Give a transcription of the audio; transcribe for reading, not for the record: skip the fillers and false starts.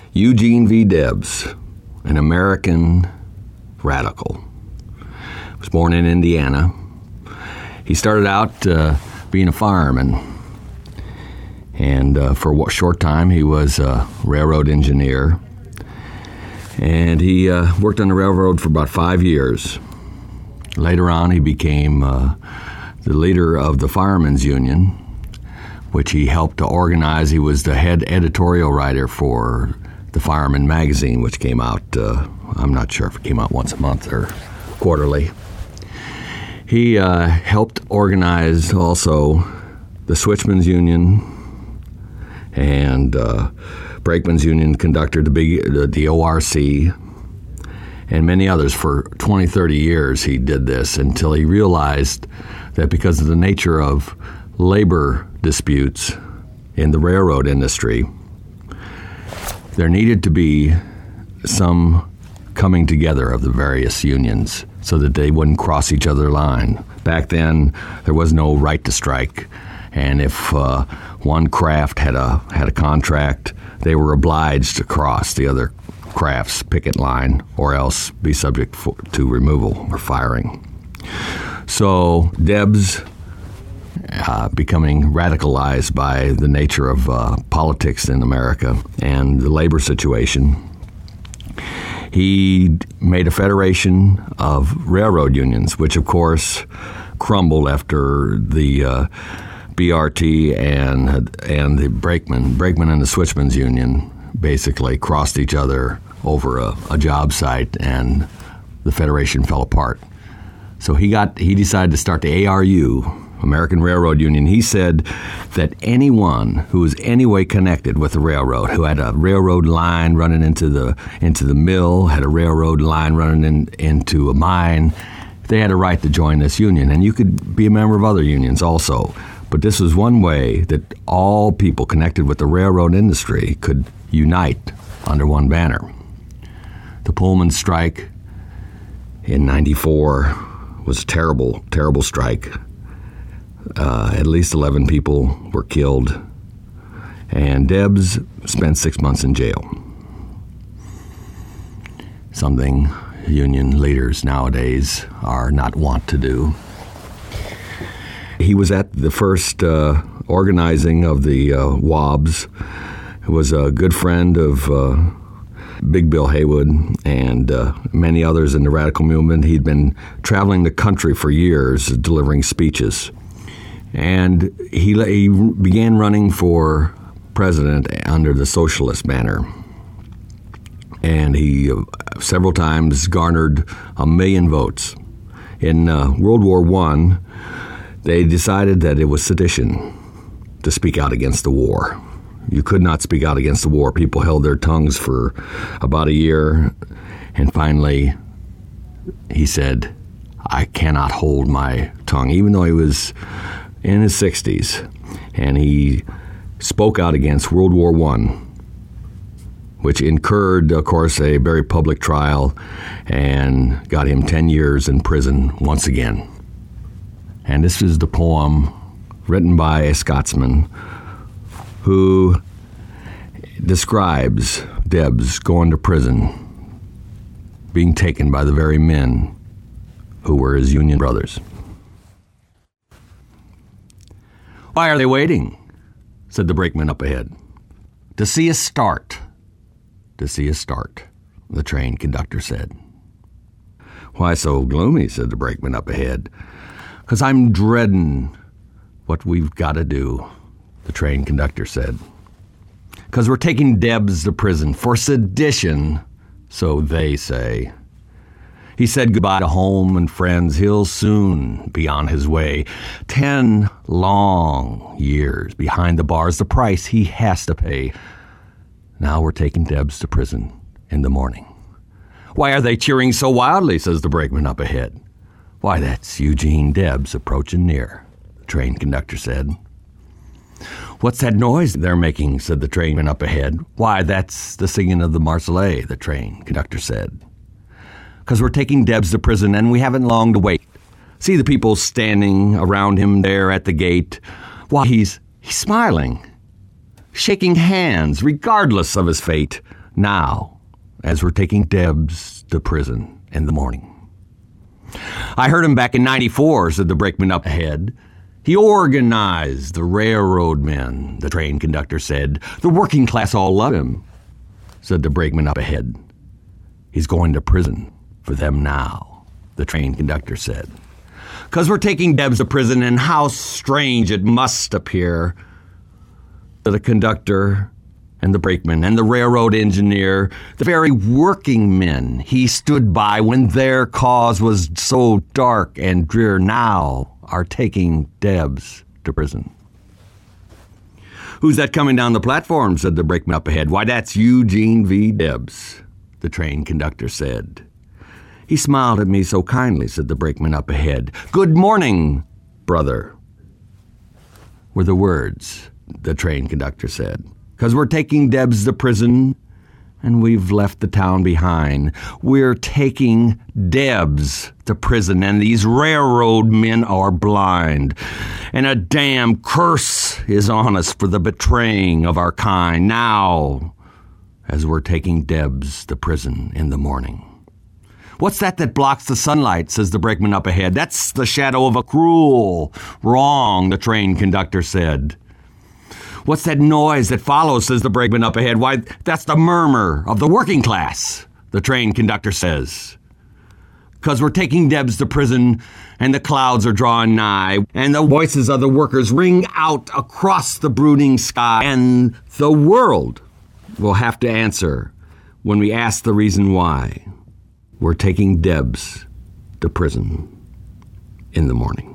Eugene V. Debs, an American radical. He was born in Indiana. He started out being a fireman, and for a short time he was a railroad engineer. And he worked on the railroad for about 5 years. Later on, he became the leader of the Firemen's Union, which he helped to organize. He was the head editorial writer for the Fireman magazine, which came out, I'm not sure if it came out once a month or quarterly. He helped organize also the Switchmen's Union and Brakemen's Union conductor, the ORC, and many others. For 20, 30 years he did this until he realized that because of the nature of labor disputes in the railroad industry, there needed to be some coming together of the various unions so that they wouldn't cross each other's line. Back then, there was no right to strike, and if one craft had a contract, they were obliged to cross the other craft's picket line or else be subject to removal or firing. So Debs, becoming radicalized by the nature of politics in America and the labor situation, he made a federation of railroad unions, which of course crumbled after the BRT and the Brakeman and the Switchmen's Union basically crossed each other over a job site, and the federation fell apart. So he decided to start the ARU, American Railroad Union. He said that anyone who was any way connected with the railroad, who had a railroad line running into the mill, had a railroad line running into a mine, they had a right to join this union. And you could be a member of other unions also. But this was one way that all people connected with the railroad industry could unite under one banner. The Pullman strike in '94 was a terrible, terrible strike. At least 11 people were killed, and Debs spent 6 months in jail. Something union leaders nowadays are not wont to do. He was at the first organizing of the WABs. He was a good friend of Big Bill Haywood and many others in the radical movement. He'd been traveling the country for years delivering speeches. And he began running for president under the socialist banner. And he several times garnered 1 million votes. In World War I, they decided that it was sedition to speak out against the war. You could not speak out against the war. People held their tongues for about a year, and finally he said, I cannot hold my tongue, even though he was in his 60s, and he spoke out against World War I, which incurred, of course, a very public trial and got him 10 years in prison once again. And this is the poem written by a Scotsman who describes Debs going to prison, being taken by the very men who were his Union brothers. Why are they waiting? Said the brakeman up ahead. To see us start. To see us start, the train conductor said. Why so gloomy? Said the brakeman up ahead. 'Cause I'm dreading what we've got to do, the train conductor said. 'Cause we're taking Debs to prison for sedition, so they say. He said goodbye to home and friends. He'll soon be on his way. 10 long years behind the bars, the price he has to pay. Now we're taking Debs to prison in the morning. Why are they cheering so wildly, says the brakeman up ahead. Why, that's Eugene Debs approaching near, the train conductor said. What's that noise they're making, said the trainman up ahead. Why, that's the singing of the Marseillaise, the train conductor said. 'Cause we're taking Debs to prison and we haven't long to wait. See the people standing around him there at the gate. Why, he's smiling, shaking hands regardless of his fate. now, as we're taking Debs to prison in the morning. I heard him back in '94, said the brakeman up ahead. He organized the railroad men, the train conductor said. The working class all love him, said the brakeman up ahead. He's going to prison for them now, the train conductor said. 'Cause we're taking Debs to prison, and how strange it must appear that the conductor and the brakeman and the railroad engineer, the very working men he stood by when their cause was so dark and drear, now are taking Debs to prison. Who's that coming down the platform, said the brakeman up ahead. Why, that's Eugene V. Debs, the train conductor said. He smiled at me so kindly, said the brakeman up ahead. Good morning, brother, were the words the train conductor said. 'Cause we're taking Debs to prison, and we've left the town behind. We're taking Debs to prison, and these railroad men are blind. And a damn curse is on us for the betraying of our kind now, as we're taking Debs to prison in the morning. What's that blocks the sunlight, says the brakeman up ahead. That's the shadow of a cruel wrong, the train conductor said. What's that noise that follows, says the brakeman up ahead. Why, that's the murmur of the working class, the train conductor says. 'Cause we're taking Debs to prison, and the clouds are drawing nigh, and the voices of the workers ring out across the brooding sky, and the world will have to answer when we ask the reason why we're taking Debs to prison in the morning.